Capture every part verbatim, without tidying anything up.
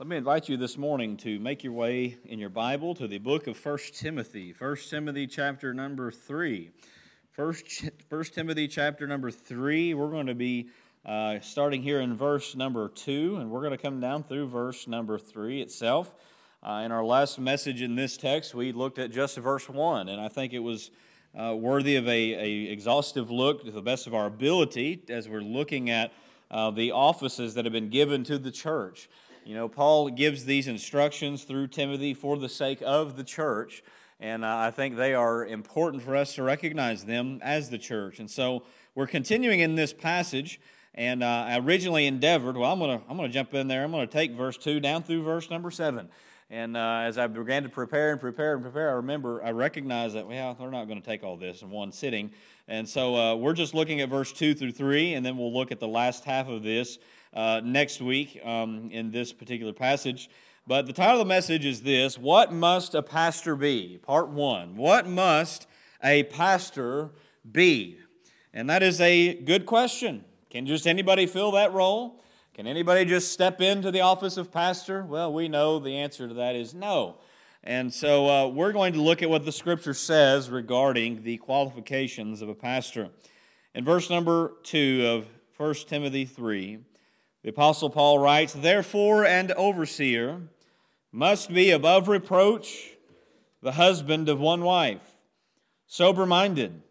Let me invite you this morning to make your way in your Bible to the book of First Timothy. First Timothy chapter number three. First, First Timothy chapter number three, we're going to be uh, starting here in verse number two, and we're going to come down through verse number three itself. Uh, in our last message in this text, we looked at just verse one, and I think it was uh, worthy of a, a exhaustive look to the best of our ability as we're looking at uh, the offices that have been given to the church. You know, Paul gives these instructions through Timothy for the sake of the church, and uh, I think they are important for us to recognize them as the church. And so we're continuing in this passage, and uh, I originally endeavored, well, I'm going to I'm going to jump in there. I'm going to take verse two down through verse number seven. And uh, as I began to prepare and prepare and prepare, I remember, I recognized that, well, they're not going to take all this in one sitting. And so uh, we're just looking at verse two through three, and then we'll look at the last half of this uh, next week um, in this particular passage. But the title of the message is this: What must a pastor be? Part one. What must a pastor be? And that is a good question. Can just anybody fill that role? Can anybody just step into the office of pastor? Well, we know the answer to that is no. And so uh, we're going to look at what the Scripture says regarding the qualifications of a pastor. In verse number two of First Timothy three, the Apostle Paul writes, "Therefore an overseer must be above reproach, the husband of one wife, sober-minded,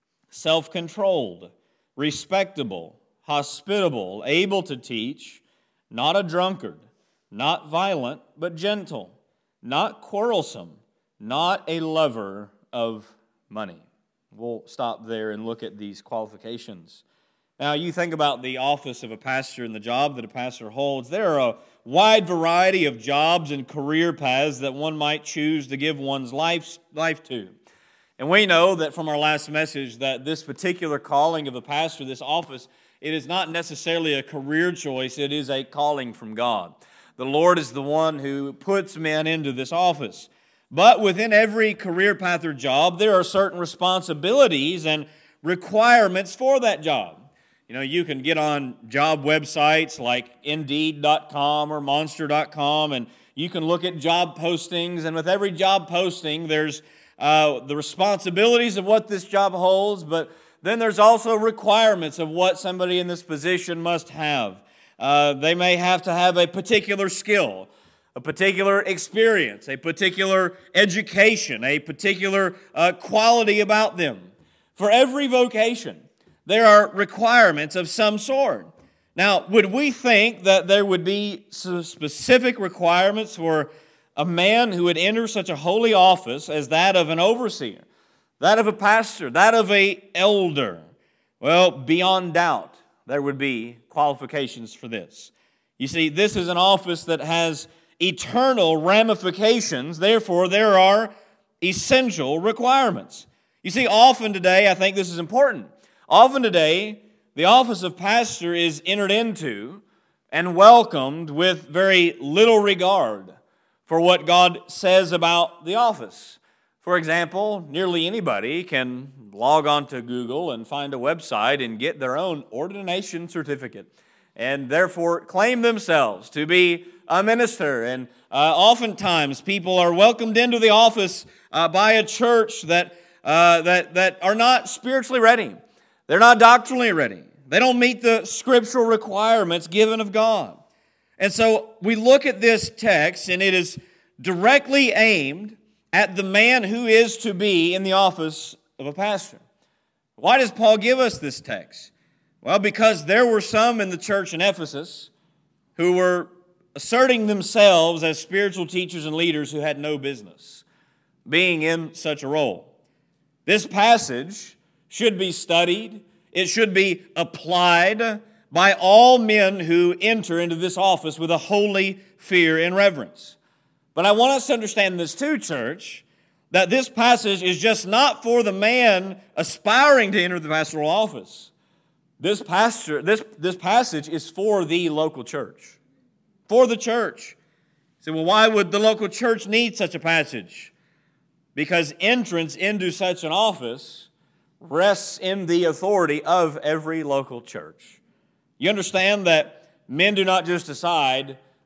self-controlled, respectable, hospitable, able to teach, not a drunkard, not violent, but gentle, not quarrelsome, not a lover of money." We'll stop there and look at these qualifications. Now, you think about the office of a pastor and the job that a pastor holds. There are a wide variety of jobs and career paths that one might choose to give one's life, life to. And we know that from our last message that this particular calling of a pastor, this office, it is not necessarily a career choice, it is a calling from God. The Lord is the one who puts men into this office. But within every career path or job, there are certain responsibilities and requirements for that job. You know, you can get on job websites like Indeed dot com or Monster dot com, and you can look at job postings, and with every job posting, there's uh, the responsibilities of what this job holds, but then there's also requirements of what somebody in this position must have. Uh, they may have to have a particular skill, a particular experience, a particular education, a particular uh, quality about them. For every vocation, there are requirements of some sort. Now, would we think that there would be some specific requirements for a man who would enter such a holy office as that of an overseer, that of a pastor, that of an elder? Well, beyond doubt, there would be qualifications for this. You see, this is an office that has eternal ramifications. Therefore, there are essential requirements. You see, often today, I think this is important. Often today, the office of pastor is entered into and welcomed with very little regard for what God says about the office. For example, nearly anybody can log on to Google and find a website and get their own ordination certificate and therefore claim themselves to be a minister. And uh, oftentimes people are welcomed into the office uh, by a church that, uh, that, that are not spiritually ready. They're not doctrinally ready. They don't meet the scriptural requirements given of God. And so we look at this text, and it is directly aimed at the man who is to be in the office of a pastor. Why does Paul give us this text? Well, because there were some in the church in Ephesus who were asserting themselves as spiritual teachers and leaders who had no business being in such a role. This passage should be studied. It should be applied by all men who enter into this office with a holy fear and reverence. But I want us to understand this too, church, that this passage is just not for the man aspiring to enter the pastoral office. This pastor, this, this passage is for the local church. For the church. You say, well, why would the local church need such a passage? Because entrance into such an office rests in the authority of every local church. You understand that men do not just decide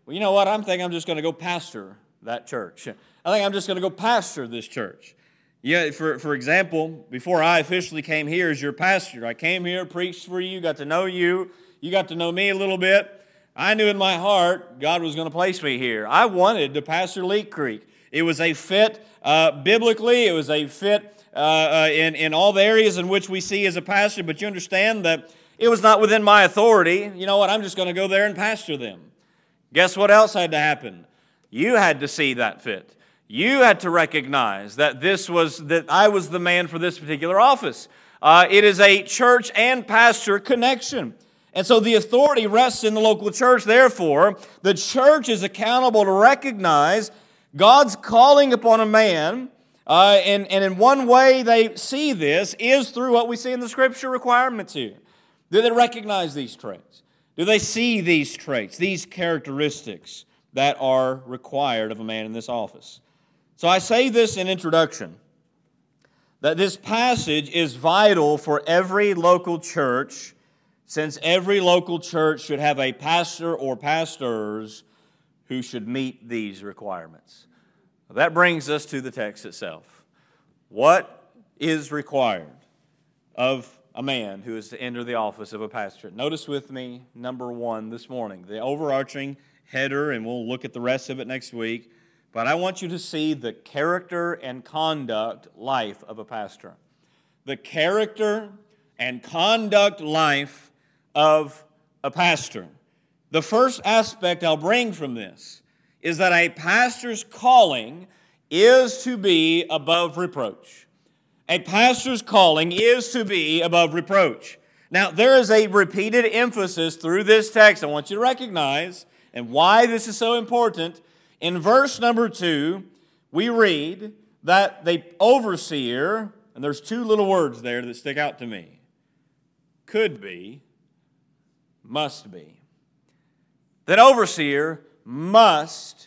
well, you know what, I'm thinking I'm just going to go pastor that church. I think I'm just going to go pastor this church. Yeah, for, for example, before I officially came here as your pastor, I came here, preached for you, got to know you, you got to know me a little bit. I knew in my heart God was going to place me here. I wanted to pastor Leak Creek. It was a fit uh, biblically, it was a fit uh, uh, in, in all the areas in which we see as a pastor, but you understand that it was not within my authority. You know what, I'm just going to go there and pastor them. Guess what else had to happen? You had to see that fit. You had to recognize that this was that I was the man for this particular office. Uh, it is a church and pastor connection. And so the authority rests in the local church. Therefore, the church is accountable to recognize God's calling upon a man. Uh, and, and in one way they see this is through what we see in the Scripture requirements here. Do they recognize these traits? Do they see these traits, these characteristics that are required of a man in this office? So I say this in introduction, that this passage is vital for every local church, since every local church should have a pastor or pastors who should meet these requirements. That brings us to the text itself. What is required of a man who is to enter the office of a pastor? Notice with me, number one this morning, the overarching header, and we'll look at the rest of it next week. But I want you to see the character and conduct life of a pastor. The character and conduct life of a pastor. The first aspect I'll bring from this is that a pastor's calling is to be above reproach. A pastor's calling is to be above reproach. Now, there is a repeated emphasis through this text I want you to recognize, and why this is so important. In verse number two, we read that the overseer, and there's two little words there that stick out to me, could be, must be. That overseer must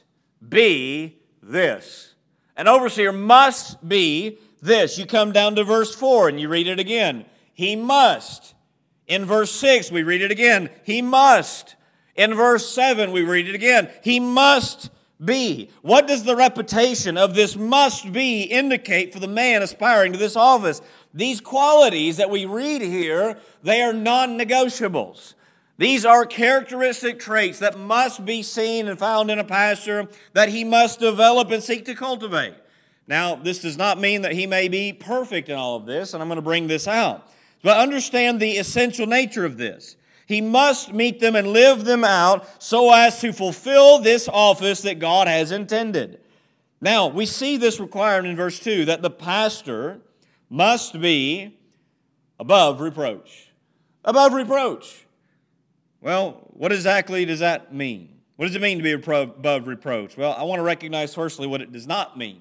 be this. An overseer must be this. You come down to verse four and you read it again. He must. In verse six, we read it again. He must. In verse seven, we read it again. He must be. What does the reputation of this must be indicate for the man aspiring to this office? These qualities that we read here, they are non-negotiables. These are characteristic traits that must be seen and found in a pastor that he must develop and seek to cultivate. Now, this does not mean that he may be perfect in all of this, and I'm going to bring this out. But understand the essential nature of this. He must meet them and live them out so as to fulfill this office that God has intended. Now, we see this requirement in verse two, that the pastor must be above reproach. Above reproach. Well, what exactly does that mean? What does it mean to be above reproach? Well, I want to recognize firstly what it does not mean.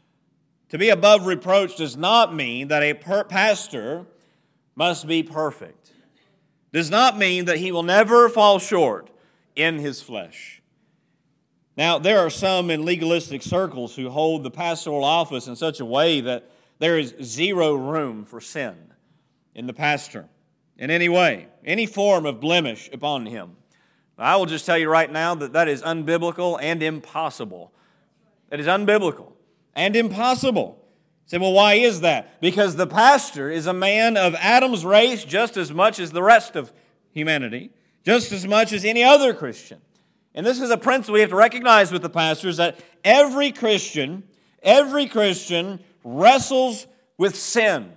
To be above reproach does not mean that a per- pastor must be perfect. Does not mean that he will never fall short in his flesh. Now, there are some in legalistic circles who hold the pastoral office in such a way that there is zero room for sin in the pastor in any way, any form of blemish upon him. I will just tell you right now that that is unbiblical and impossible. It is unbiblical and impossible. Say, well, why is that? Because the pastor is a man of Adam's race just as much as the rest of humanity, just as much as any other Christian. And this is a principle we have to recognize with the pastors, that every Christian, every Christian wrestles with sin,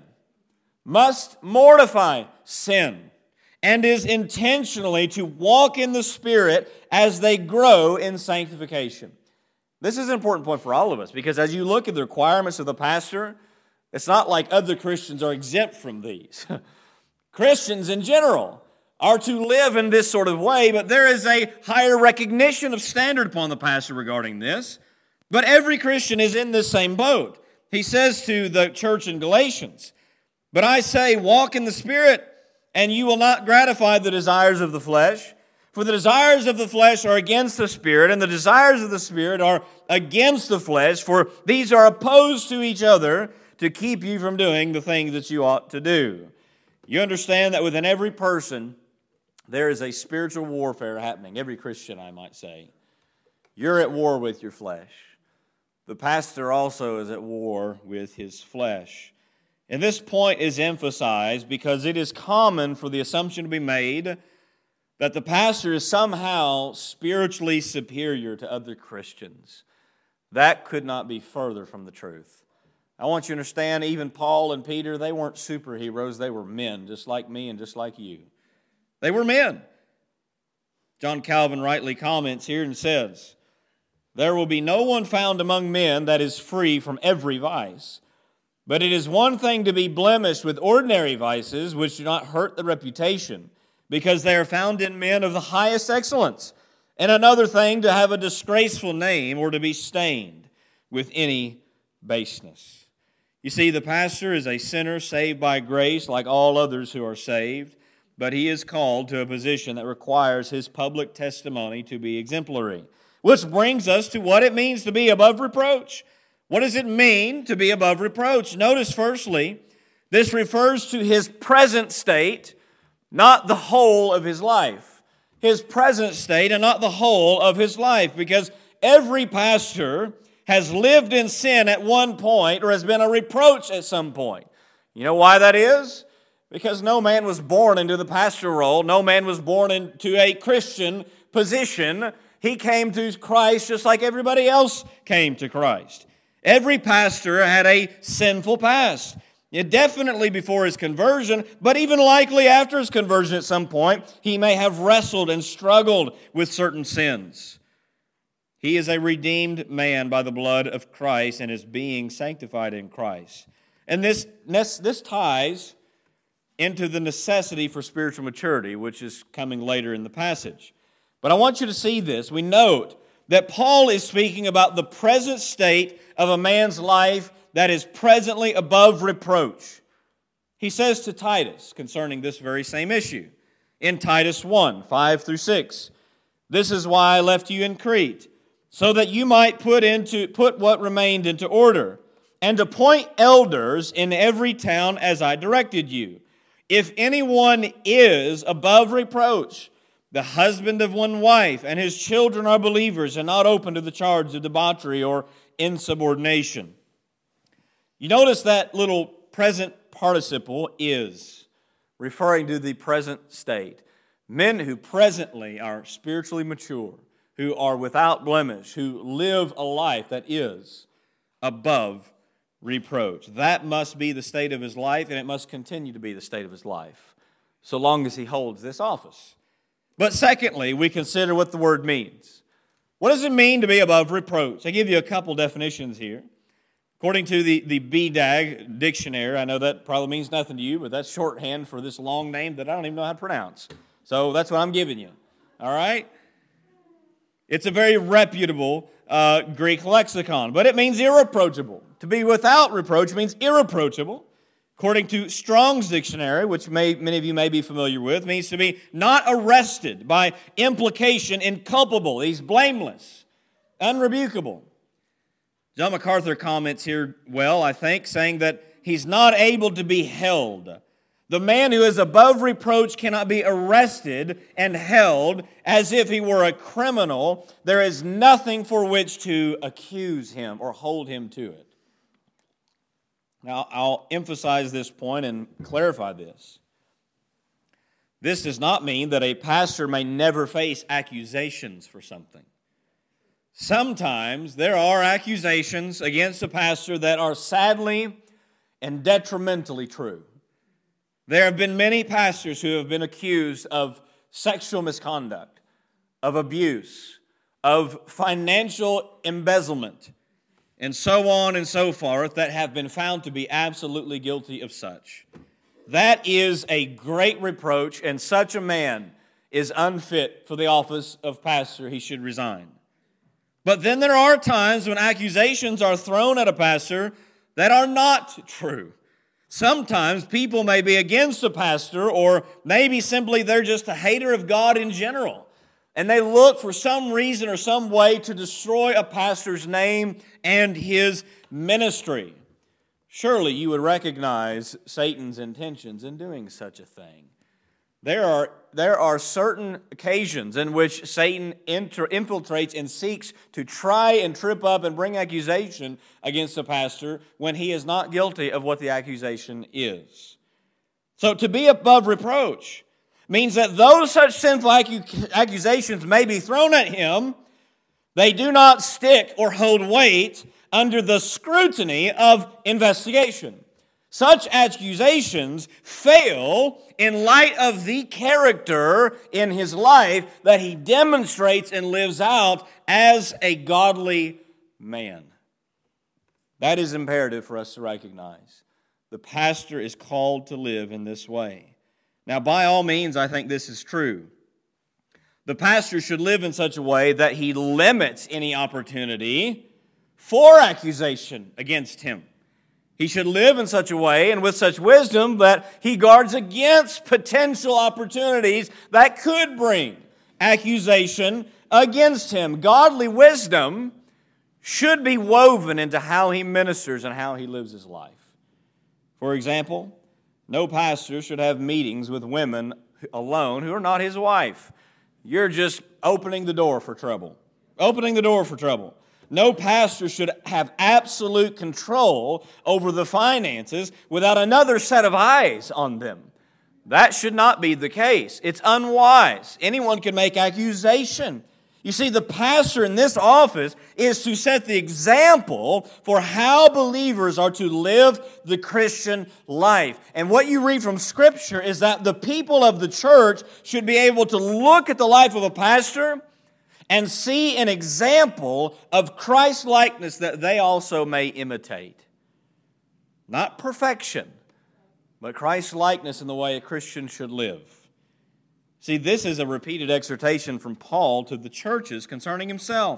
must mortify sin, and is intentionally to walk in the Spirit as they grow in sanctification. This is an important point for all of us, because as you look at the requirements of the pastor, it's not like other Christians are exempt from these. Christians in general are to live in this sort of way, but there is a higher recognition of standard upon the pastor regarding this. But every Christian is in this same boat. He says to the church in Galatians, "But I say, walk in the Spirit, and you will not gratify the desires of the flesh. For the desires of the flesh are against the Spirit, and the desires of the Spirit are against the flesh, for these are opposed to each other to keep you from doing the things that you ought to do." You understand that within every person, there is a spiritual warfare happening. Every Christian, I might say. You're at war with your flesh. The pastor also is at war with his flesh. And this point is emphasized because it is common for the assumption to be made that the pastor is somehow spiritually superior to other Christians. That could not be further from the truth. I want you to understand, even Paul and Peter, they weren't superheroes. They were men, just like me and just like you. They were men. John Calvin rightly comments here and says, "There will be no one found among men that is free from every vice. But it is one thing to be blemished with ordinary vices which do not hurt the reputation, because they are found in men of the highest excellence, and another thing to have a disgraceful name or to be stained with any baseness." You see, the pastor is a sinner saved by grace like all others who are saved, but he is called to a position that requires his public testimony to be exemplary. Which brings us to what it means to be above reproach. What does it mean to be above reproach? Notice firstly, this refers to his present state, not the whole of his life. His present state and not the whole of his life, because every pastor has lived in sin at one point or has been a reproach at some point. You know why that is? Because no man was born into the pastor role. No man was born into a Christian position. He came to Christ just like everybody else came to Christ. Every pastor had a sinful past. It definitely before his conversion, but even likely after his conversion at some point, he may have wrestled and struggled with certain sins. He is a redeemed man by the blood of Christ and is being sanctified in Christ. And this, this, this ties into the necessity for spiritual maturity, which is coming later in the passage. But I want you to see this. We note that Paul is speaking about the present state of a man's life that is presently above reproach. He says to Titus concerning this very same issue in Titus one, five through six, "This is why I left you in Crete, so that you might put into put what remained into order, and appoint elders in every town as I directed you. If anyone is above reproach, the husband of one wife, and his children are believers and not open to the charge of debauchery or insubordination." You notice that little present participle is, referring to the present state. Men who presently are spiritually mature, who are without blemish, who live a life that is above reproach. That must be the state of his life, and it must continue to be the state of his life, so long as he holds this office. But secondly, we consider what the word means. What does it mean to be above reproach? I give you a couple definitions here. According to the, the B D A G dictionary, I know that probably means nothing to you, but that's shorthand for this long name that I don't even know how to pronounce. So that's what I'm giving you. All right? It's a very reputable uh, Greek lexicon, but it means irreproachable. To be without reproach means irreproachable. According to Strong's dictionary, which may, many of you may be familiar with, means to be not arrested, by implication inculpable. He's blameless, unrebukable. John MacArthur comments here well, I think, saying that he's not able to be held. The man who is above reproach cannot be arrested and held as if he were a criminal. There is nothing for which to accuse him or hold him to it. Now, I'll emphasize this point and clarify this. This does not mean that a pastor may never face accusations for something. Sometimes there are accusations against a pastor that are sadly and detrimentally true. There have been many pastors who have been accused of sexual misconduct, of abuse, of financial embezzlement, and so on and so forth, that have been found to be absolutely guilty of such. That is a great reproach, and such a man is unfit for the office of pastor. He should resign. But then there are times when accusations are thrown at a pastor that are not true. Sometimes people may be against a pastor, or maybe simply they're just a hater of God in general. And they look for some reason or some way to destroy a pastor's name and his ministry. Surely you would recognize Satan's intentions in doing such a thing. There are, there are certain occasions in which Satan enter, infiltrates and seeks to try and trip up and bring accusation against a pastor when he is not guilty of what the accusation is. So to be above reproach means that though such sinful accusations may be thrown at him, they do not stick or hold weight under the scrutiny of investigation. Such accusations fail in light of the character in his life that he demonstrates and lives out as a godly man. That is imperative for us to recognize. The pastor is called to live in this way. Now, by all means, I think this is true. The pastor should live in such a way that he limits any opportunity for accusation against him. He should live in such a way and with such wisdom that he guards against potential opportunities that could bring accusation against him. Godly wisdom should be woven into how he ministers and how he lives his life. For example, no pastor should have meetings with women alone who are not his wife. You're just opening the door for trouble. Opening the door for trouble. No pastor should have absolute control over the finances without another set of eyes on them. That should not be the case. It's unwise. Anyone can make accusation. You see, the pastor in this office is to set the example for how believers are to live the Christian life. And what you read from Scripture is that the people of the church should be able to look at the life of a pastor and see an example of Christ-likeness that they also may imitate. Not perfection, but Christ-likeness in the way a Christian should live. See, this is a repeated exhortation from Paul to the churches concerning himself.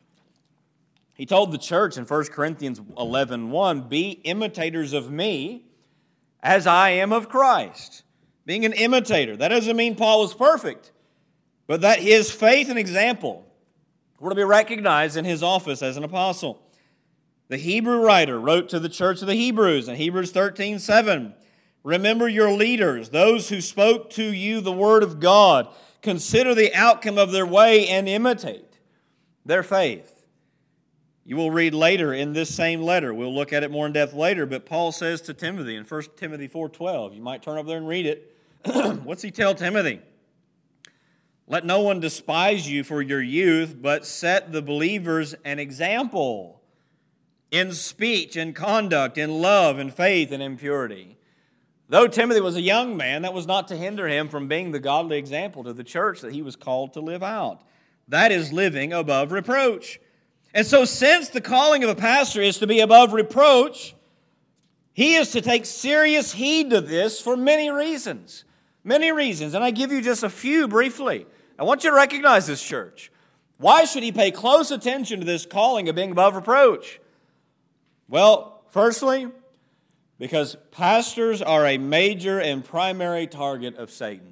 He told the church in First Corinthians eleven one, "Be imitators of me as I am of Christ." Being an imitator, that doesn't mean Paul was perfect, but that his faith and example were to be recognized in his office as an apostle. The Hebrew writer wrote to the church of the Hebrews in Hebrews thirteen seven, "Remember your leaders, those who spoke to you the word of God. Consider the outcome of their way and imitate their faith." You will read later in this same letter, we'll look at it more in depth later, but Paul says to Timothy in First Timothy four twelve, you might turn over there and read it. What's he tell Timothy? "Let no one despise you for your youth, but set the believers an example in speech and conduct, in love and faith and in purity." Though Timothy was a young man, that was not to hinder him from being the godly example to the church that he was called to live out. That is living above reproach. And so since the calling of a pastor is to be above reproach, he is to take serious heed to this for many reasons. Many reasons. And I give you just a few briefly. I want you to recognize this, church. Why should he pay close attention to this calling of being above reproach? Well, firstly, because pastors are a major and primary target of Satan.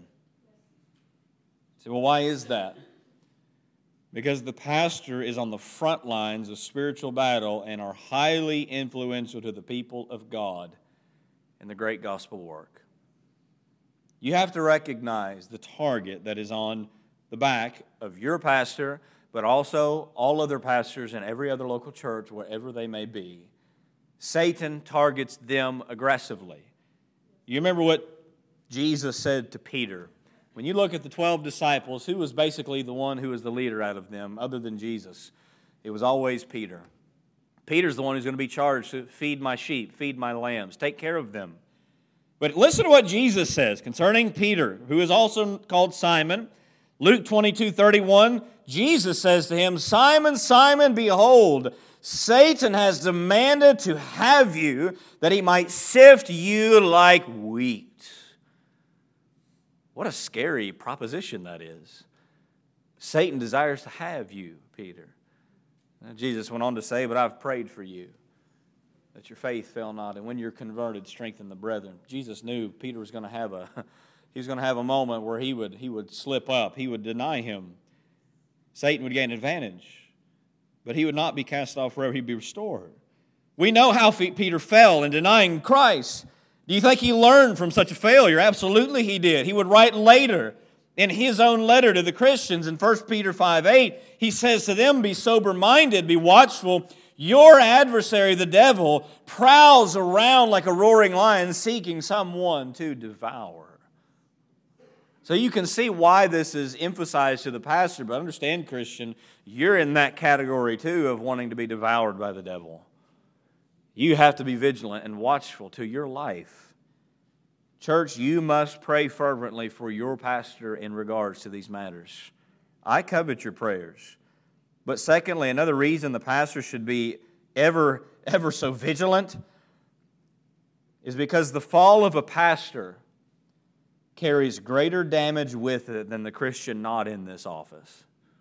So, well, why is that? Because the pastor is on the front lines of spiritual battle and are highly influential to the people of God in the great gospel work. You have to recognize the target that is on the back of your pastor, but also all other pastors in every other local church, wherever they may be. Satan targets them aggressively. You remember what Jesus said to Peter? When you look at the twelve disciples, who was basically the one who was the leader out of them, other than Jesus? It was always Peter. Peter's the one who's going to be charged to feed my sheep, feed my lambs, take care of them. But listen to what Jesus says concerning Peter, who is also called Simon. Luke twenty-two thirty-one, Jesus says to him, "Simon, Simon, behold, Satan has demanded to have you that he might sift you like wheat." What a scary proposition that is. Satan desires to have you, Peter. And Jesus went on to say, "But I've prayed for you, that your faith fail not, and when you're converted, strengthen the brethren." Jesus knew Peter was going to have a he was going to have a moment where he would he would slip up, he would deny him. Satan would gain advantage, but he would not be cast off forever, he'd be restored. We know how Peter fell in denying Christ. Do you think he learned from such a failure? Absolutely he did. He would write later in his own letter to the Christians in First Peter five eight, he says to them, be sober-minded, be watchful. Your adversary, the devil, prowls around like a roaring lion seeking someone to devour. So you can see why this is emphasized to the pastor, but understand, Christian, you're in that category too of wanting to be devoured by the devil. You have to be vigilant and watchful to your life. Church, you must pray fervently for your pastor in regards to these matters. I covet your prayers. But secondly, another reason the pastor should be ever, ever so vigilant is because the fall of a pastor carries greater damage with it than the Christian not in this office.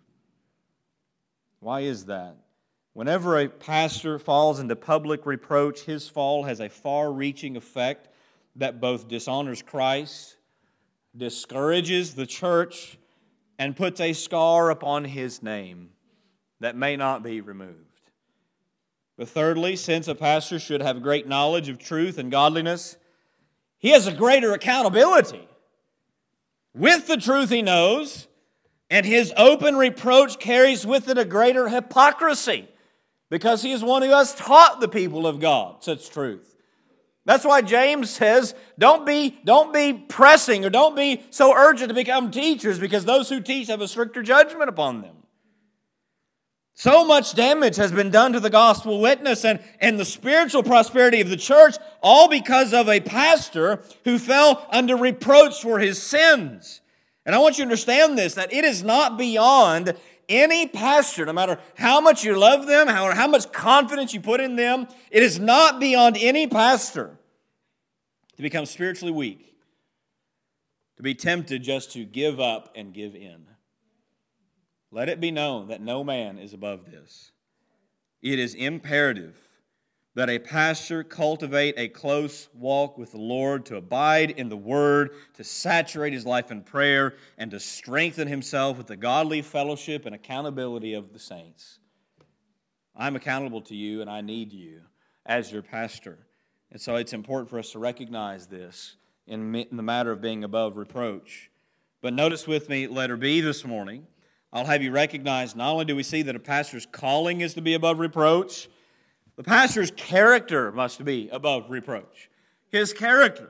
Why is that? Whenever a pastor falls into public reproach, his fall has a far-reaching effect that both dishonors Christ, discourages the church, and puts a scar upon his name that may not be removed. But thirdly, since a pastor should have great knowledge of truth and godliness, he has a greater accountability with the truth he knows, and his open reproach carries with it a greater hypocrisy, because he is one who has taught the people of God such truth. That's why James says, don't be, don't be pressing or don't be so urgent to become teachers, because those who teach have a stricter judgment upon them. So much damage has been done to the gospel witness and, and the spiritual prosperity of the church, all because of a pastor who fell under reproach for his sins. And I want you to understand this, that it is not beyond any pastor, no matter how much you love them, how, how much confidence you put in them, it is not beyond any pastor to become spiritually weak, to be tempted just to give up and give in. Let it be known that no man is above this. It is imperative that a pastor cultivate a close walk with the Lord, to abide in the Word, to saturate his life in prayer, and to strengthen himself with the godly fellowship and accountability of the saints. I'm accountable to you, and I need you as your pastor. And so it's important for us to recognize this in the matter of being above reproach. But notice with me, letter B this morning, I'll have you recognize not only do we see that a pastor's calling is to be above reproach, the pastor's character must be above reproach. His character.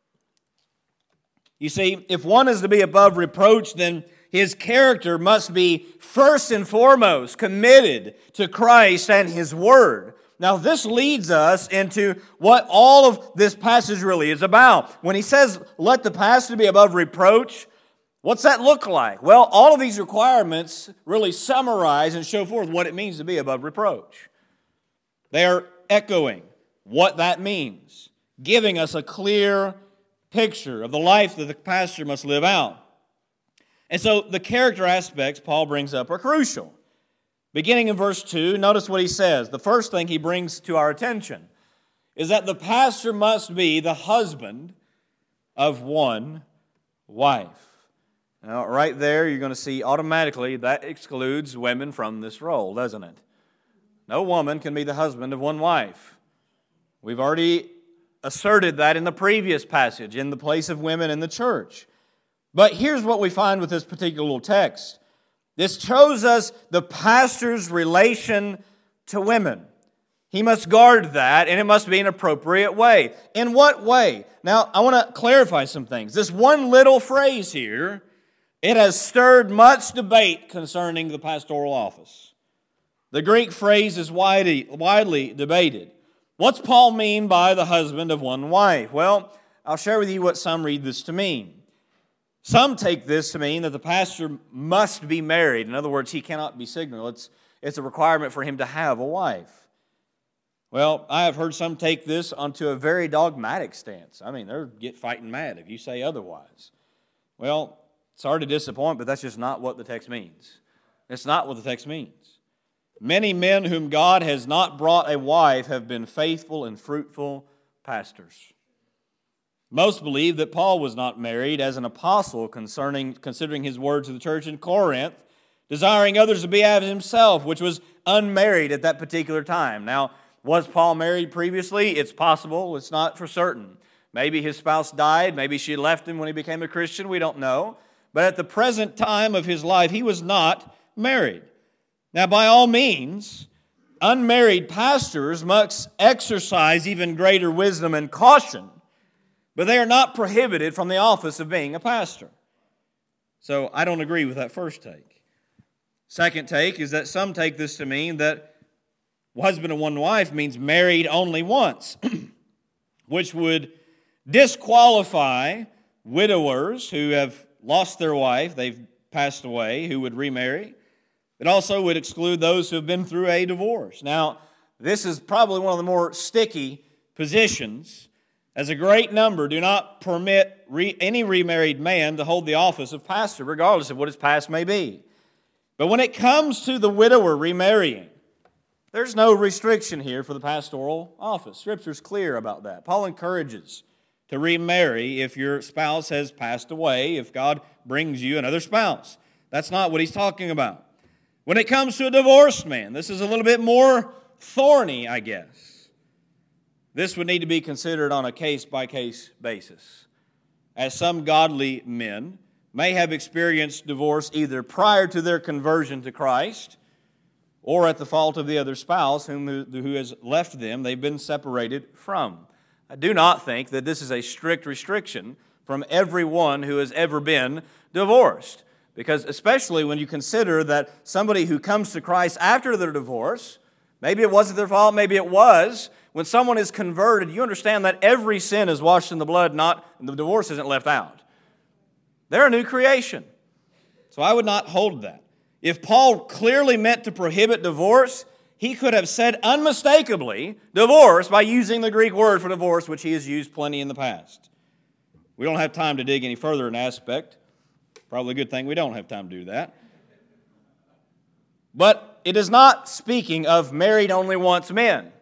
You see, if one is to be above reproach, then his character must be first and foremost committed to Christ and His Word. Now, this leads us into what all of this passage really is about. When he says, let the pastor be above reproach, what's that look like? Well, all of these requirements really summarize and show forth what it means to be above reproach. They are echoing what that means, giving us a clear picture of the life that the pastor must live out. And so the character aspects Paul brings up are crucial. Beginning in verse two, notice what he says. The first thing he brings to our attention is that the pastor must be the husband of one wife. Now, right there, you're going to see automatically that excludes women from this role, doesn't it? No woman can be the husband of one wife. We've already asserted that in the previous passage, in the place of women in the church. But here's what we find with this particular little text. This shows us the pastor's relation to women. He must guard that, and it must be an appropriate way. In what way? Now, I want to clarify some things. This one little phrase here, it has stirred much debate concerning the pastoral office. The Greek phrase is widely, widely debated. What's Paul mean by the husband of one wife? Well, I'll share with you what some read this to mean. Some take this to mean that the pastor must be married. In other words, he cannot be single. It's, it's a requirement for him to have a wife. Well, I have heard some take this onto a very dogmatic stance. I mean, they'll get fighting mad if you say otherwise. Well, sorry to disappoint, but that's just not what the text means. It's not what the text means. Many men whom God has not brought a wife have been faithful and fruitful pastors. Most believe that Paul was not married as an apostle, concerning considering his words to the church in Corinth, desiring others to be as himself, which was unmarried at that particular time. Now, was Paul married previously? It's possible. It's not for certain. Maybe his spouse died. Maybe she left him when he became a Christian. We don't know. But at the present time of his life, he was not married. Now, by all means, unmarried pastors must exercise even greater wisdom and caution, but they are not prohibited from the office of being a pastor. So I don't agree with that first take. Second take is that some take this to mean that husband and one wife means married only once, which would disqualify widowers who have lost their wife, they've passed away, who would remarry. It also would exclude those who have been through a divorce. Now, this is probably one of the more sticky positions, as a great number do not permit re- any remarried man to hold the office of pastor, regardless of what his past may be. But when it comes to the widower remarrying, there's no restriction here for the pastoral office. Scripture's clear about that. Paul encourages to remarry if your spouse has passed away, if God brings you another spouse. That's not what he's talking about. When it comes to a divorced man, this is a little bit more thorny, I guess. This would need to be considered on a case-by-case basis, as some godly men may have experienced divorce either prior to their conversion to Christ or at the fault of the other spouse whom, who has left them, they've been separated from. I do not think that this is a strict restriction from everyone who has ever been divorced. Because especially when you consider that somebody who comes to Christ after their divorce, maybe it wasn't their fault, maybe it was, when someone is converted, you understand that every sin is washed in the blood, not and the divorce isn't left out. They're a new creation. So I would not hold that. If Paul clearly meant to prohibit divorce, he could have said unmistakably divorce by using the Greek word for divorce, which he has used plenty in the past. We don't have time to dig any further in aspect. Probably a good thing we don't have time to do that. But it is not speaking of married only once men.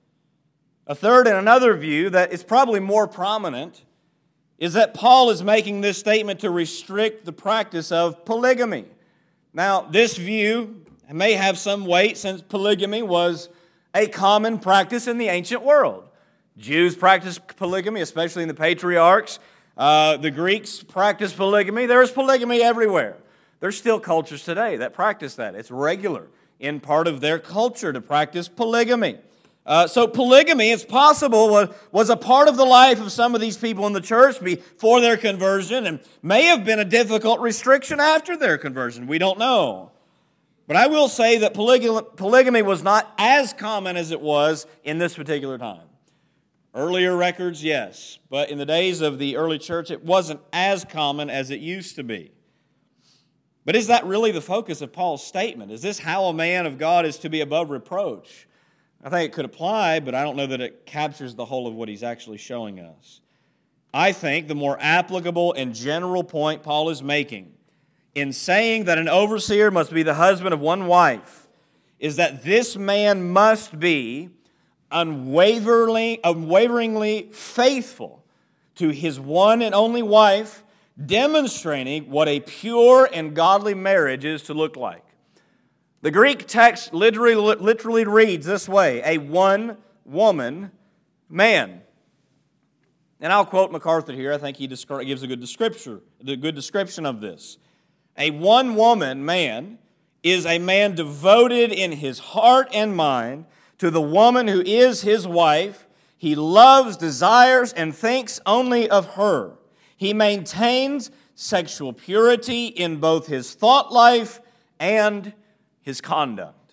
A third and another view that is probably more prominent is that Paul is making this statement to restrict the practice of polygamy. Now, this view may have some weight since polygamy was a common practice in the ancient world. Jews practiced polygamy, especially in the patriarchs. Uh, the Greeks practiced polygamy. There is polygamy everywhere. There's still cultures today that practice that. It's regular in part of their culture to practice polygamy. Uh, so polygamy, it's possible, was, was a part of the life of some of these people in the church before their conversion and may have been a difficult restriction after their conversion. We don't know. But I will say that polygamy, polygamy was not as common as it was in this particular time. Earlier records, yes, but in the days of the early church, it wasn't as common as it used to be. But is that really the focus of Paul's statement? Is this how a man of God is to be above reproach? I think it could apply, but I don't know that it captures the whole of what he's actually showing us. I think the more applicable and general point Paul is making in saying that an overseer must be the husband of one wife is that this man must be unwaveringly, unwaveringly faithful to his one and only wife, demonstrating what a pure and godly marriage is to look like. The Greek text literally, literally reads this way, a one-woman man. And I'll quote MacArthur here. I think he descri- gives a good description, a good description of this. A one-woman man is a man devoted in his heart and mind to the woman who is his wife. He loves, desires, and thinks only of her. He maintains sexual purity in both his thought life and his conduct.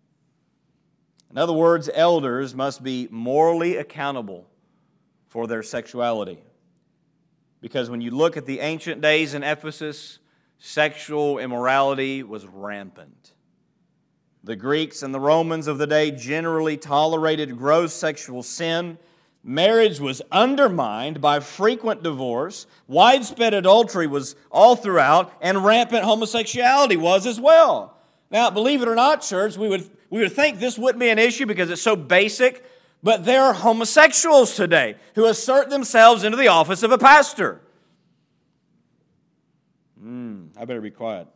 In other words, elders must be morally accountable for their sexuality. Because when you look at the ancient days in Ephesus, sexual immorality was rampant. The Greeks and the Romans of the day generally tolerated gross sexual sin. Marriage was undermined by frequent divorce. Widespread adultery was all throughout, and rampant homosexuality was as well. Now, believe it or not, church, we would, we would think this wouldn't be an issue because it's so basic, but there are homosexuals today who assert themselves into the office of a pastor. Hmm, I better be quiet.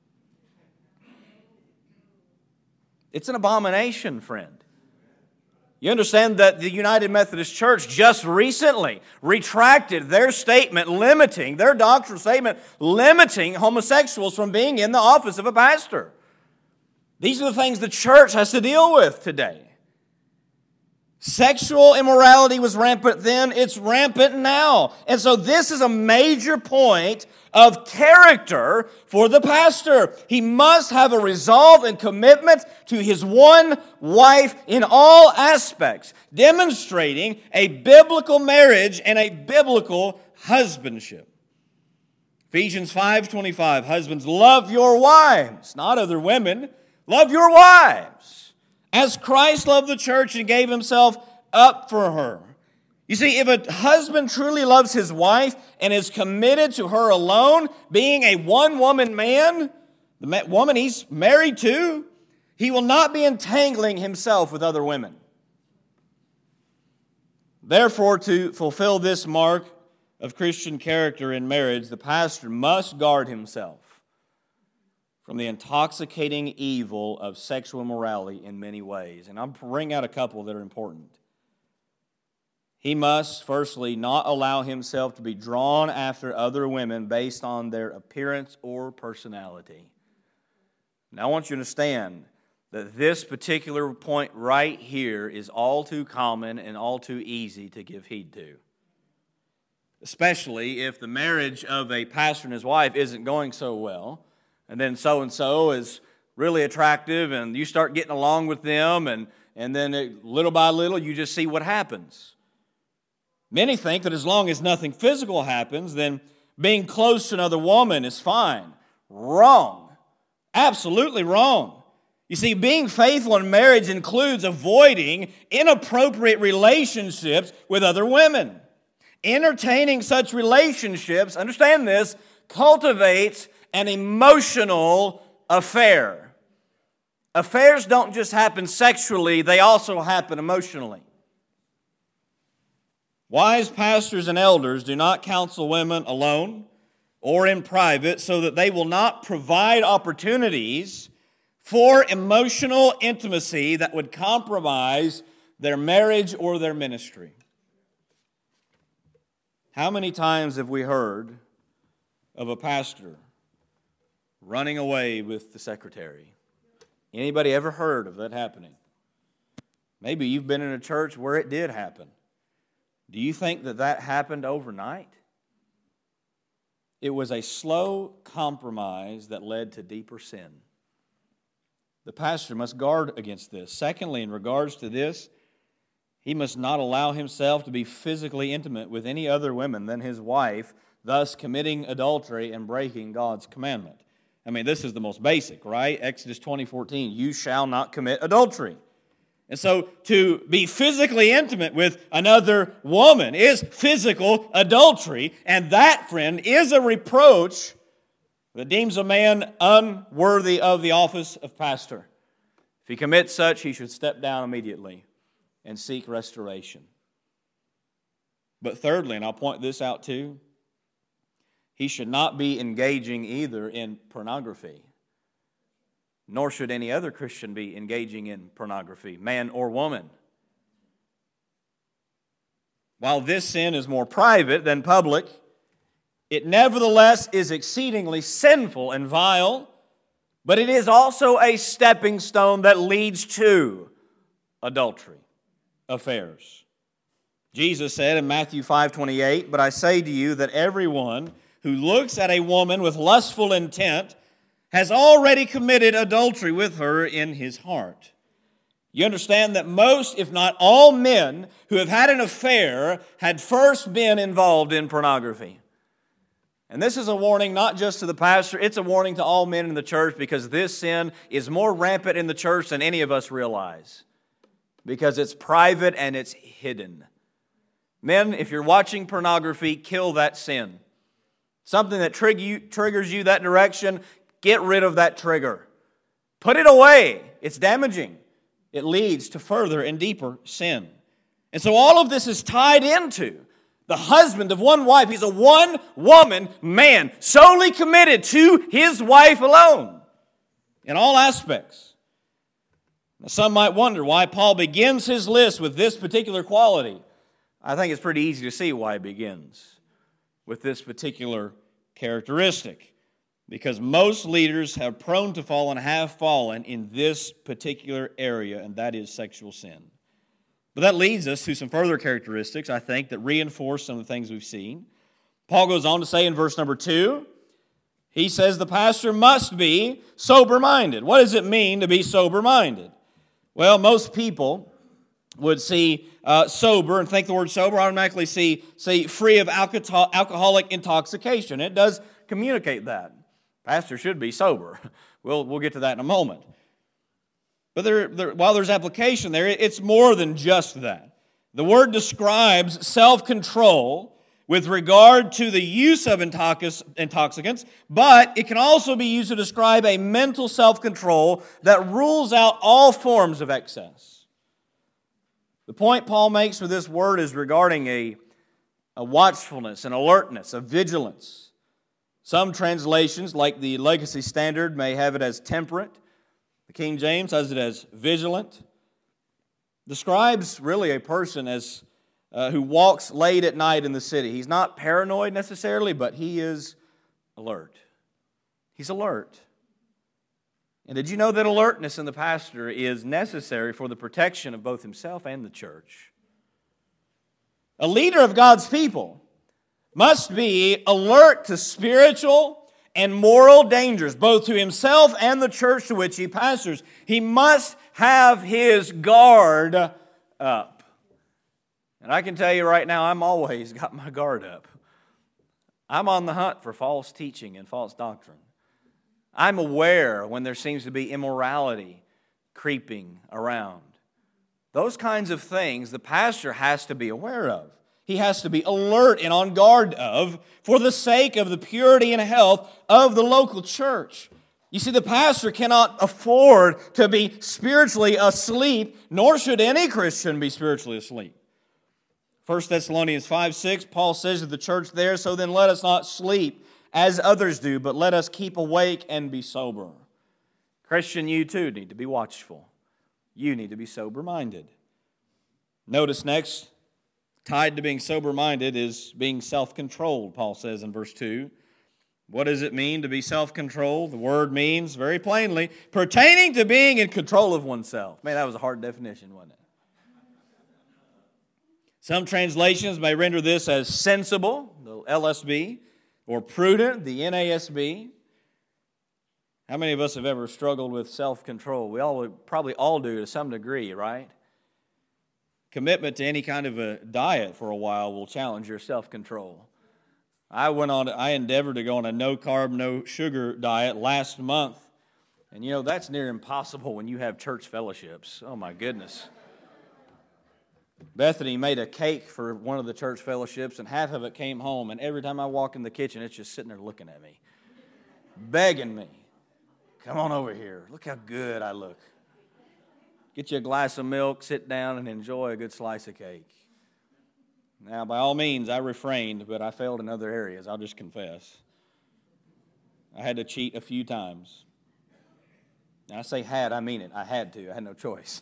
It's an abomination, friend. You understand that the United Methodist Church just recently retracted their statement limiting, their doctrinal statement limiting homosexuals from being in the office of a pastor. These are the things the church has to deal with today. Sexual immorality was rampant then, it's rampant now. And so this is a major point of character for the pastor. He must have a resolve and commitment to his one wife in all aspects, demonstrating a biblical marriage and a biblical husbandship. Ephesians five twenty-five, husbands, love your wives, not other women, love your wives, as Christ loved the church and gave himself up for her. You see, if a husband truly loves his wife and is committed to her alone, being a one-woman man, the woman he's married to, he will not be entangling himself with other women. Therefore, to fulfill this mark of Christian character in marriage, the pastor must guard himself from the intoxicating evil of sexual immorality in many ways. And I'll bring out a couple that are important. He must, firstly, not allow himself to be drawn after other women based on their appearance or personality. Now, I want you to understand that this particular point right here is all too common and all too easy to give heed to. Especially if the marriage of a pastor and his wife isn't going so well, and then so-and-so is really attractive, and you start getting along with them, and, and then it, little by little, you just see what happens. Many think that as long as nothing physical happens, then being close to another woman is fine. Wrong. Absolutely wrong. You see, being faithful in marriage includes avoiding inappropriate relationships with other women. Entertaining such relationships, understand this, cultivates an emotional affair. Affairs don't just happen sexually, they also happen emotionally. Wise pastors and elders do not counsel women alone or in private so that they will not provide opportunities for emotional intimacy that would compromise their marriage or their ministry. How many times have we heard of a pastor running away with the secretary? Anybody ever heard of that happening? Maybe you've been in a church where it did happen. Do you think that that happened overnight? It was a slow compromise that led to deeper sin. The pastor must guard against this. Secondly, in regards to this, he must not allow himself to be physically intimate with any other women than his wife, thus committing adultery and breaking God's commandment. I mean, this is the most basic, right? Exodus twenty fourteen, you shall not commit adultery. And so to be physically intimate with another woman is physical adultery, and that, friend, is a reproach that deems a man unworthy of the office of pastor. If he commits such, he should step down immediately and seek restoration. But thirdly, and I'll point this out too, he should not be engaging either in pornography. Nor should any other Christian be engaging in pornography, man or woman. While this sin is more private than public, it nevertheless is exceedingly sinful and vile, but it is also a stepping stone that leads to adultery, affairs. Jesus said in Matthew five twenty-eight, "But I say to you that everyone who looks at a woman with lustful intent has already committed adultery with her in his heart." You understand that most, if not all men who have had an affair had first been involved in pornography. And this is a warning not just to the pastor, it's a warning to all men in the church, because this sin is more rampant in the church than any of us realize. Because it's private and it's hidden. Men, if you're watching pornography, kill that sin. Something that trig- you, triggers you that direction, get rid of that trigger. Put it away. It's damaging. It leads to further and deeper sin. And so all of this is tied into the husband of one wife. He's a one-woman man, solely committed to his wife alone in all aspects. Now, some might wonder why Paul begins his list with this particular quality. I think it's pretty easy to see why he begins with this particular characteristic. Because most leaders have prone to fall and have fallen in this particular area, and that is sexual sin. But that leads us to some further characteristics, I think, that reinforce some of the things we've seen. Paul goes on to say in verse number two, he says the pastor must be sober-minded. What does it mean to be sober-minded? Well, most people would see uh, sober and think the word sober, automatically see, see free of alcohol, alcoholic intoxication. It does communicate that. Pastor should be sober. We'll, we'll get to that in a moment. But there, there, while there's application there, it's more than just that. The word describes self-control with regard to the use of intoxicants, but it can also be used to describe a mental self-control that rules out all forms of excess. The point Paul makes with this word is regarding a, a watchfulness, an alertness, a vigilance. Some translations, like the Legacy Standard, may have it as temperate. The King James has it as vigilant. Describes really a person as uh, who walks late at night in the city. He's not paranoid necessarily, but he is alert. He's alert. And did you know that alertness in the pastor is necessary for the protection of both himself and the church? A leader of God's people must be alert to spiritual and moral dangers, both to himself and the church to which he pastors. He must have his guard up. And I can tell you right now, I'm always got my guard up. I'm on the hunt for false teaching and false doctrine. I'm aware when there seems to be immorality creeping around. Those kinds of things the pastor has to be aware of. He has to be alert and on guard of for the sake of the purity and health of the local church. You see, the pastor cannot afford to be spiritually asleep, nor should any Christian be spiritually asleep. First Thessalonians five six, Paul says to the church there, "So then let us not sleep as others do, but let us keep awake and be sober." Christian, you too need to be watchful. You need to be sober-minded. Notice next, tied to being sober-minded is being self-controlled, Paul says in verse two. What does it mean to be self-controlled? The word means, very plainly, pertaining to being in control of oneself. Man, that was a hard definition, wasn't it? Some translations may render this as sensible, the L S B, or prudent, the N A S B. How many of us have ever struggled with self-control? We all probably all do to some degree, right? Commitment to any kind of a diet for a while will challenge your self-control. I went on, I endeavored to go on a no-carb, no-sugar diet last month. And you know, that's near impossible when you have church fellowships. Oh my goodness. Bethany made a cake for one of the church fellowships, and half of it came home. And every time I walk in the kitchen, it's just sitting there looking at me, begging me, "Come on over here. Look how good I look. Get you a glass of milk, sit down, and enjoy a good slice of cake." Now, by all means, I refrained, but I failed in other areas. I'll just confess. I had to cheat a few times. Now, I say had, I mean it. I had to. I had no choice.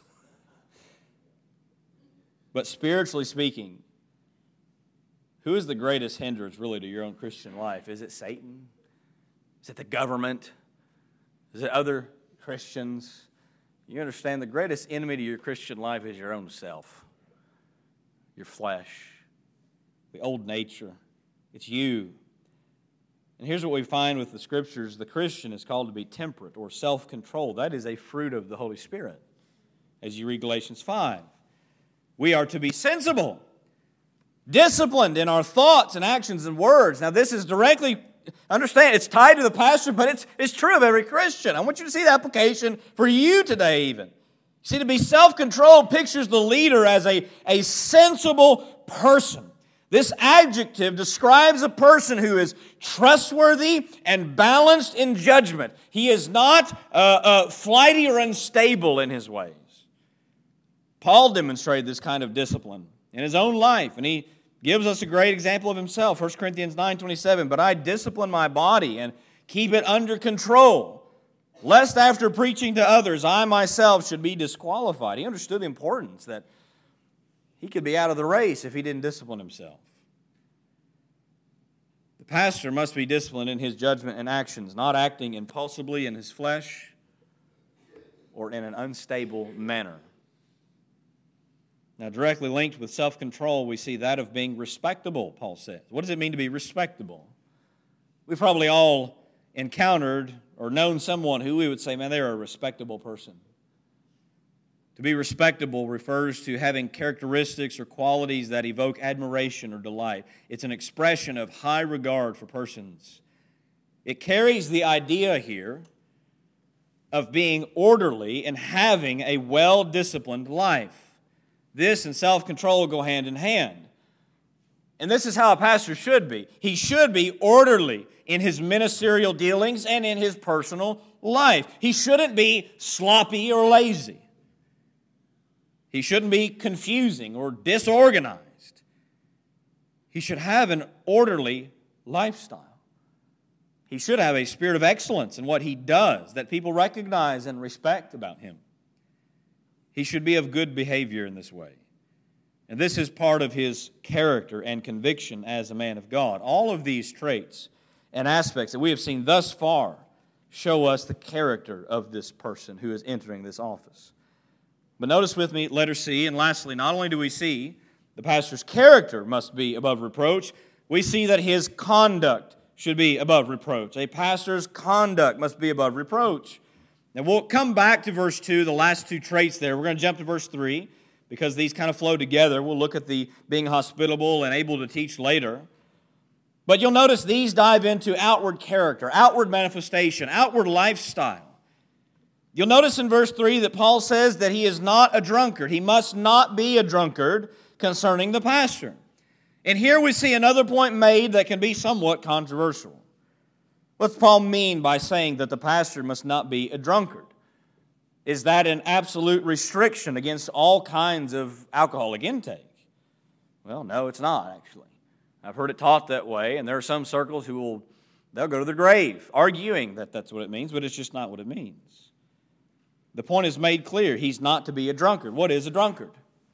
But spiritually speaking, who is the greatest hindrance really to your own Christian life? Is it Satan? Is it the government? Is it other Christians? You understand the greatest enemy to your Christian life is your own self, your flesh, the old nature. It's you. And here's what we find with the Scriptures. The Christian is called to be temperate or self-controlled. That is a fruit of the Holy Spirit, as you read Galatians five. We are to be sensible, disciplined in our thoughts and actions and words. Now, this is directly, understand, it's tied to the pastor, but it's, it's true of every Christian. I want you to see the application for you today even. See, to be self-controlled pictures the leader as a, a sensible person. This adjective describes a person who is trustworthy and balanced in judgment. He is not uh, uh, flighty or unstable in his ways. Paul demonstrated this kind of discipline in his own life, and he gives us a great example of himself. First Corinthians nine twenty-seven, "But I discipline my body and keep it under control, lest after preaching to others, I myself should be disqualified. He understood the importance that he could be out of the race if he didn't discipline himself. The pastor must be disciplined in his judgment and actions, not acting impulsively in his flesh or in an unstable manner. Now, directly linked with self-control, we see that of being respectable, Paul says. What does it mean to be respectable? We've probably all encountered or known someone who we would say, man, they're a respectable person. To be respectable refers to having characteristics or qualities that evoke admiration or delight. It's an expression of high regard for persons. It carries the idea here of being orderly and having a well-disciplined life. This and self-control go hand in hand. And this is how a pastor should be. He should be orderly in his ministerial dealings and in his personal life. He shouldn't be sloppy or lazy. He shouldn't be confusing or disorganized. He should have an orderly lifestyle. He should have a spirit of excellence in what he does that people recognize and respect about him. He should be of good behavior in this way. And this is part of his character and conviction as a man of God. All of these traits and aspects that we have seen thus far show us the character of this person who is entering this office. But notice with me, letter C, and lastly, not only do we see the pastor's character must be above reproach, we see that his conduct should be above reproach. A pastor's conduct must be above reproach. Now we'll come back to verse two, the last two traits there. We're going to jump to verse three because these kind of flow together. We'll look at the being hospitable and able to teach later. But you'll notice these dive into outward character, outward manifestation, outward lifestyle. You'll notice in verse three that Paul says that he is not a drunkard. He must not be a drunkard concerning the pastor. And here we see another point made that can be somewhat controversial. What does Paul mean by saying that the pastor must not be a drunkard? Is that an absolute restriction against all kinds of alcoholic intake? Well, no, it's not, actually. I've heard it taught that way, and there are some circles who will, they'll go to the grave arguing that that's what it means, but it's just not what it means. The point is made clear. He's not to be a drunkard. What is a drunkard?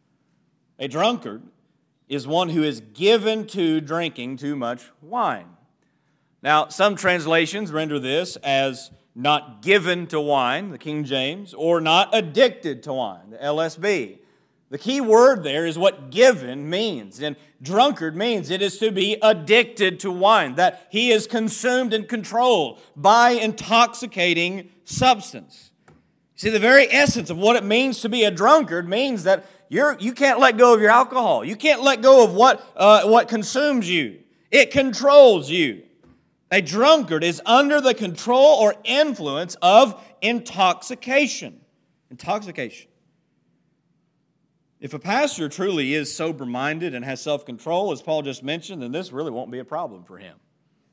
A drunkard is one who is given to drinking too much wine. Now, some translations render this as not given to wine, the King James, or not addicted to wine, the L S B. The key word there is what given means. And drunkard means it is to be addicted to wine, that he is consumed and controlled by intoxicating substance. See, the very essence of what it means to be a drunkard means that you're, you can't let go of your alcohol. You can't let go of what, uh, what consumes you. It controls you. A drunkard is under the control or influence of intoxication. Intoxication. If a pastor truly is sober-minded and has self-control, as Paul just mentioned, then this really won't be a problem for him.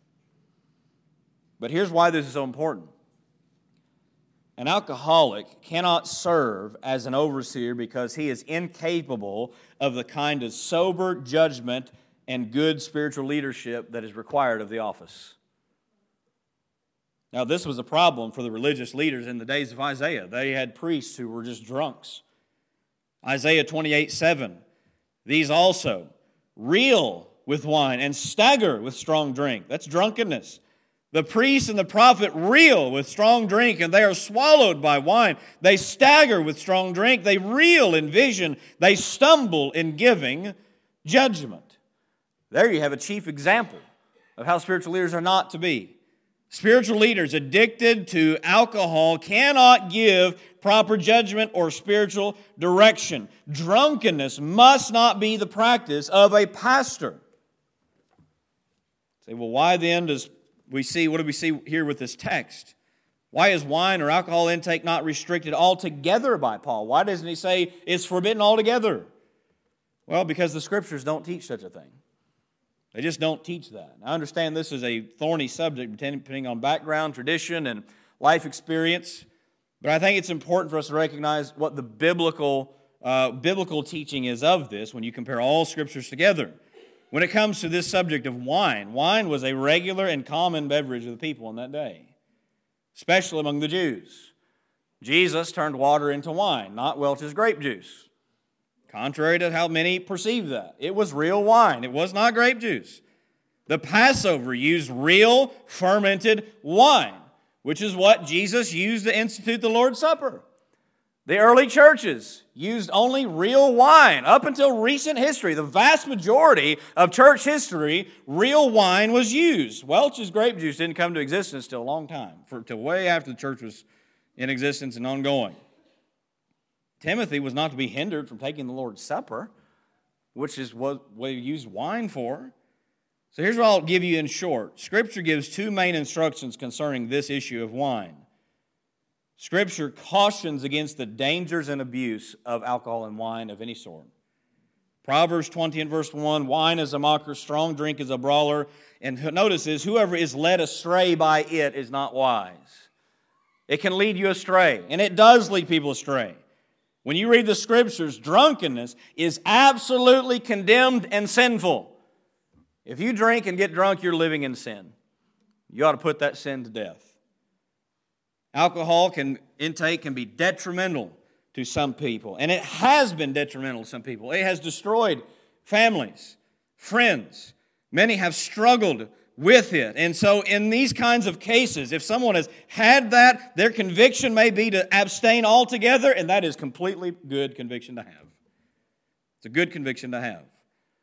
But here's why this is so important. An alcoholic cannot serve as an overseer because he is incapable of the kind of sober judgment and good spiritual leadership that is required of the office. Now, this was a problem for the religious leaders in the days of Isaiah. They had priests who were just drunks. Isaiah twenty-eight seven, these also reel with wine and stagger with strong drink. That's drunkenness. The priest and the prophet reel with strong drink, and they are swallowed by wine. They stagger with strong drink. They reel in vision. They stumble in giving judgment. There you have a chief example of how spiritual leaders are not to be. Spiritual leaders addicted to alcohol cannot give proper judgment or spiritual direction. Drunkenness must not be the practice of a pastor. Say, well, why then does we see, what do we see here with this text? Why is wine or alcohol intake not restricted altogether by Paul? Why doesn't he say it's forbidden altogether? Well, because the Scriptures don't teach such a thing. They just don't teach that. I understand this is a thorny subject depending on background, tradition, and life experience, but I think it's important for us to recognize what the biblical, uh, biblical teaching is of this when you compare all Scriptures together. When it comes to this subject of wine, wine was a regular and common beverage of the people in that day. especially among the Jews. Jesus turned water into wine, not Welch's grape juice. Contrary to how many perceive that. It was real wine. It was not grape juice. The Passover used real fermented wine, which is what Jesus used to institute the Lord's Supper. The early churches used only real wine. Up until recent history, the vast majority of church history, real wine was used. Welch's grape juice didn't come to existence till a long time, for till way after the church was in existence and ongoing. Timothy was not to be hindered from taking the Lord's Supper, which is what we used wine for. So here's what I'll give you in short. Scripture gives two main instructions concerning this issue of wine. Scripture cautions against the dangers and abuse of alcohol and wine of any sort. Proverbs twenty and verse one, wine is a mocker, strong drink is a brawler. And notice this, whoever is led astray by it is not wise. It can lead you astray, and it does lead people astray. When you read the Scriptures, drunkenness is absolutely condemned and sinful. If you drink and get drunk, you're living in sin. You ought to put that sin to death. Alcohol can, intake can be detrimental to some people, and it has been detrimental to some people. It has destroyed families, friends. Many have struggled with it. And so in these kinds of cases, if someone has had that, their conviction may be to abstain altogether, and that is completely good conviction to have. It's a good conviction to have.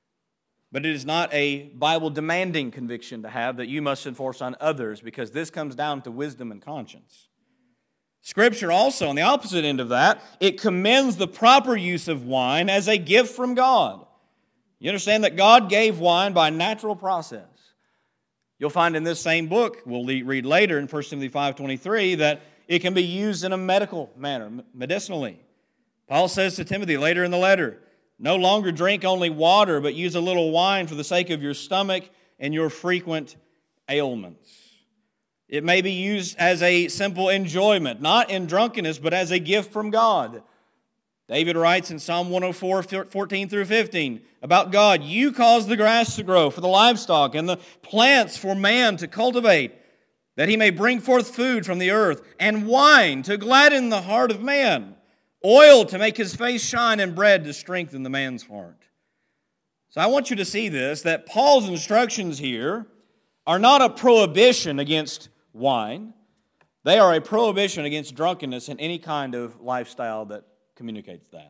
But it is not a Bible-demanding conviction to have that you must enforce on others, because this comes down to wisdom and conscience. Scripture also, on the opposite end of that, it commends the proper use of wine as a gift from God. You understand that God gave wine by natural process. You'll find in this same book, we'll read later in First Timothy five twenty-three, that it can be used in a medical manner, medicinally. Paul says to Timothy later in the letter, no longer drink only water, but use a little wine for the sake of your stomach and your frequent ailments. It may be used as a simple enjoyment, not in drunkenness, but as a gift from God. David writes in Psalm one oh four, fourteen through fifteen, about God, you cause the grass to grow for the livestock and the plants for man to cultivate, that he may bring forth food from the earth, and wine to gladden the heart of man, oil to make his face shine, and bread to strengthen the man's heart. So I want you to see this, that Paul's instructions here are not a prohibition against wine. They are a prohibition against drunkenness and any kind of lifestyle that communicates that.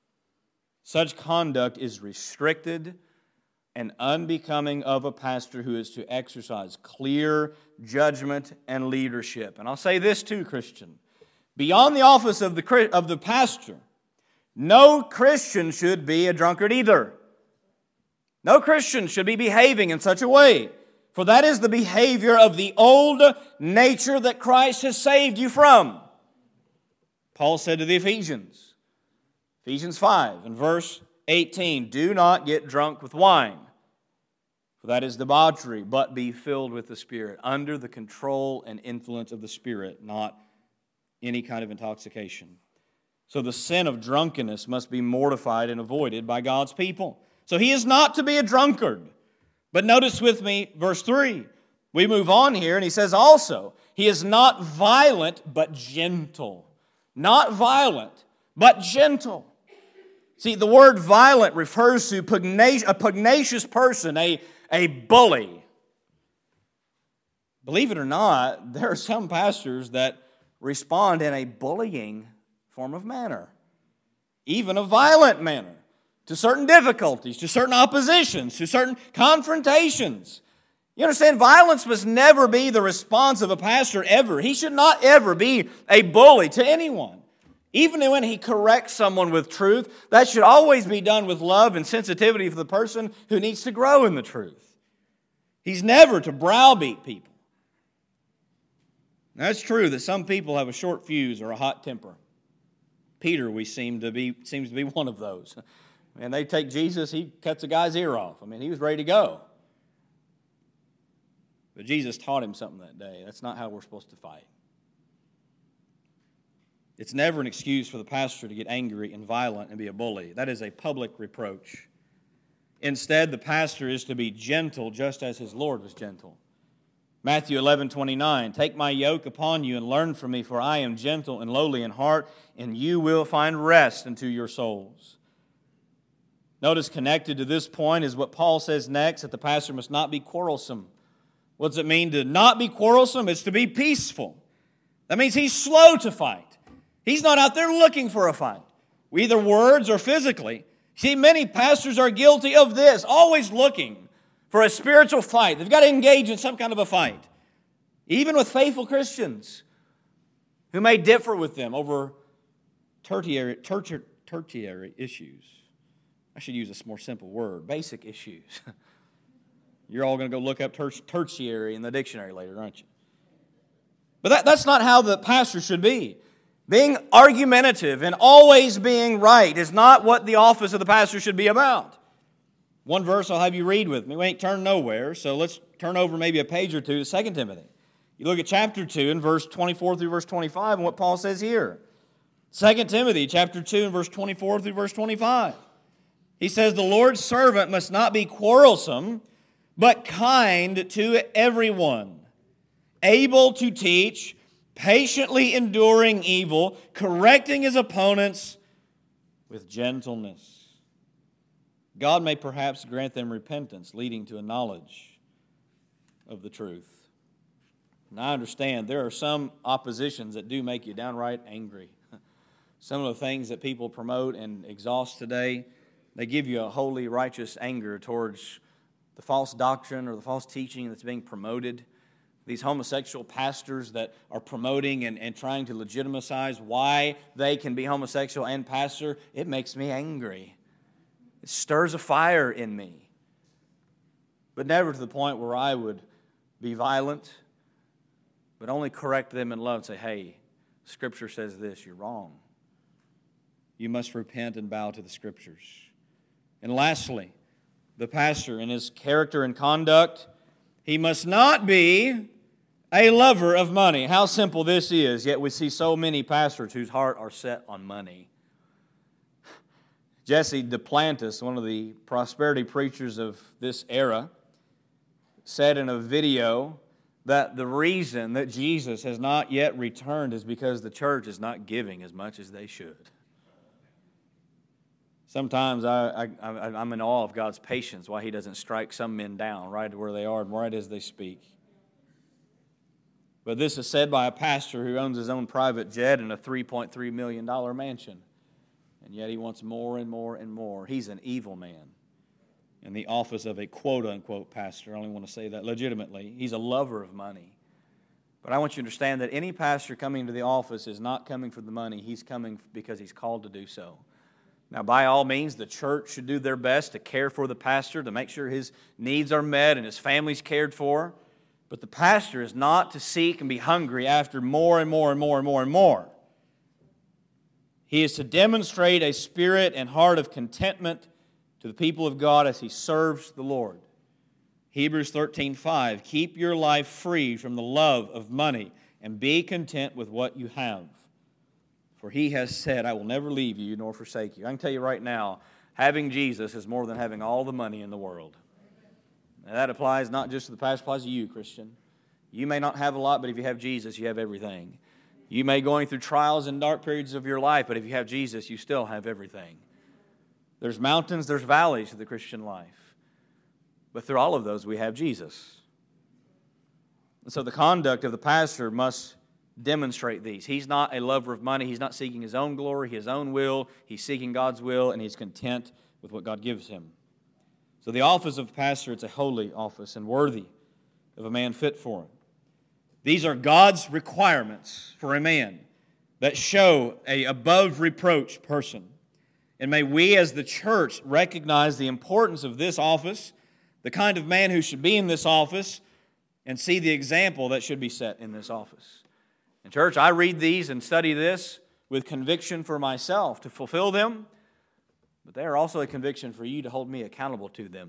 Such conduct is restricted and unbecoming of a pastor who is to exercise clear judgment and leadership. And I'll say this too, Christian. Beyond the office of the, of the pastor, no Christian should be a drunkard either. No Christian should be behaving in such a way. For that is the behavior of the old nature that Christ has saved you from. Paul said to the Ephesians, Ephesians five and verse eighteen, do not get drunk with wine, for that is debauchery, but be filled with the Spirit, under the control and influence of the Spirit, not any kind of intoxication. So the sin of drunkenness must be mortified and avoided by God's people. So he is not to be a drunkard. But notice with me verse three. We move on here and he says also, he is not violent but gentle. Not violent but gentle. See, the word violent refers to pugnacious, a pugnacious person, a, a bully. Believe it or not, there are some pastors that respond in a bullying form of manner, even a violent manner, to certain difficulties, to certain oppositions, to certain confrontations. You understand, violence must never be the response of a pastor ever. He should not ever be a bully to anyone. Even when he corrects someone with truth, that should always be done with love and sensitivity for the person who needs to grow in the truth. He's never to browbeat people. Now, it's true that some people have a short fuse or a hot temper. Peter, we seem to be, seems to be one of those. And they take Jesus, he cuts a guy's ear off. I mean, he was ready to go. But Jesus taught him something that day. That's not how we're supposed to fight. It's never an excuse for the pastor to get angry and violent and be a bully. That is a public reproach. Instead, the pastor is to be gentle just as his Lord was gentle. Matthew eleven twenty-nine, take my yoke upon you and learn from me, for I am gentle and lowly in heart, and you will find rest unto your souls. Notice connected to this point is what Paul says next, that the pastor must not be quarrelsome. What does it mean to not be quarrelsome? It's to be peaceful. That means he's slow to fight. He's not out there looking for a fight, either words or physically. See, many pastors are guilty of this, always looking for a spiritual fight. They've got to engage in some kind of a fight. Even with faithful Christians who may differ with them over tertiary, tertiary, tertiary issues. I should use a more simple word, basic issues. You're all going to go look up ter- tertiary in the dictionary later, aren't you? But that, that's not how the pastor should be. Being argumentative and always being right is not what the office of the pastor should be about. One verse I'll have you read with me. We ain't turned nowhere, so let's turn over maybe a page or two to Second Timothy. You look at chapter two and verse twenty-four through verse twenty-five and what Paul says here. Second Timothy chapter two and verse twenty-four through verse twenty-five. He says, the Lord's servant must not be quarrelsome, but kind to everyone, able to teach, patiently enduring evil, correcting his opponents with gentleness. God may perhaps grant them repentance, leading to a knowledge of the truth. And I understand there are some oppositions that do make you downright angry. Some of the things that people promote and exhaust today, they give you a holy, righteous anger towards the false doctrine or the false teaching that's being promoted. These homosexual pastors that are promoting and, and trying to legitimize why they can be homosexual and pastor, it makes me angry. It stirs a fire in me. But never to the point where I would be violent, but only correct them in love and say, hey, Scripture says this, you're wrong. You must repent and bow to the Scriptures. And lastly, the pastor in his character and conduct, he must not be a lover of money. How simple this is, yet we see so many pastors whose heart are set on money. Jesse Duplantis, one of the prosperity preachers of this era, said in a video that the reason that Jesus has not yet returned is because the church is not giving as much as they should. Sometimes I, I, I'm in awe of God's patience, why He doesn't strike some men down right where they are and right as they speak. But this is said by a pastor who owns his own private jet and a three point three million dollars mansion. And yet he wants more and more and more. He's an evil man in the office of a quote-unquote pastor. I only want to say that legitimately. He's a lover of money. But I want you to understand that any pastor coming into the office is not coming for the money. He's coming because he's called to do so. Now, by all means, the church should do their best to care for the pastor, to make sure his needs are met and his family's cared for. But the pastor is not to seek and be hungry after more and more and more and more and more. He is to demonstrate a spirit and heart of contentment to the people of God as he serves the Lord. Hebrews thirteen five, keep your life free from the love of money and be content with what you have. For He has said, I will never leave you nor forsake you. I can tell you right now, having Jesus is more than having all the money in the world. Now, that applies not just to the pastor, it applies to you, Christian. You may not have a lot, but if you have Jesus, you have everything. You may be going through trials and dark periods of your life, but if you have Jesus, you still have everything. There's mountains, there's valleys to the Christian life. But through all of those, we have Jesus. And so the conduct of the pastor must demonstrate these. He's not a lover of money. He's not seeking his own glory, his own will. He's seeking God's will, and he's content with what God gives him. So the office of pastor, it's a holy office and worthy of a man fit for it. These are God's requirements for a man that show a above reproach person. And may we as the church recognize the importance of this office, the kind of man who should be in this office, and see the example that should be set in this office. In church, I read these and study this with conviction for myself to fulfill them, but they are also a conviction for you to hold me accountable to them.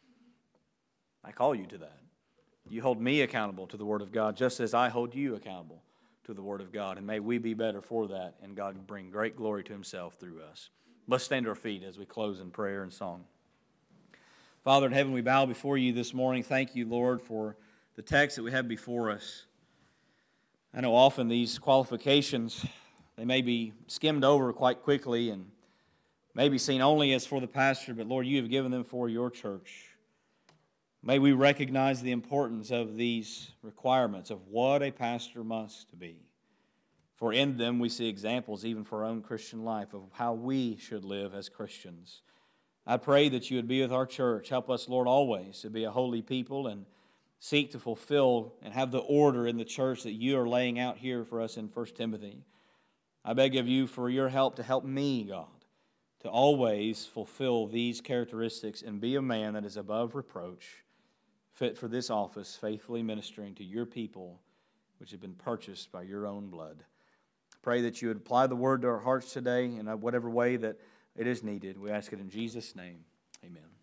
I call you to that. You hold me accountable to the Word of God just as I hold you accountable to the Word of God. And may we be better for that, and God bring great glory to Himself through us. Let's stand to our feet as we close in prayer and song. Father in heaven, we bow before you this morning. Thank you, Lord, for the text that we have before us. I know often these qualifications, they may be skimmed over quite quickly and may be seen only as for the pastor, but Lord, you have given them for your church. May we recognize the importance of these requirements of what a pastor must be. For in them we see examples even for our own Christian life of how we should live as Christians. I pray that you would be with our church. Help us, Lord, always to be a holy people and seek to fulfill and have the order in the church that you are laying out here for us in First Timothy. I beg of you for your help to help me, God, to always fulfill these characteristics and be a man that is above reproach, fit for this office, faithfully ministering to your people, which have been purchased by your own blood. Pray that you would apply the word to our hearts today in whatever way that it is needed. We ask it in Jesus' name. Amen.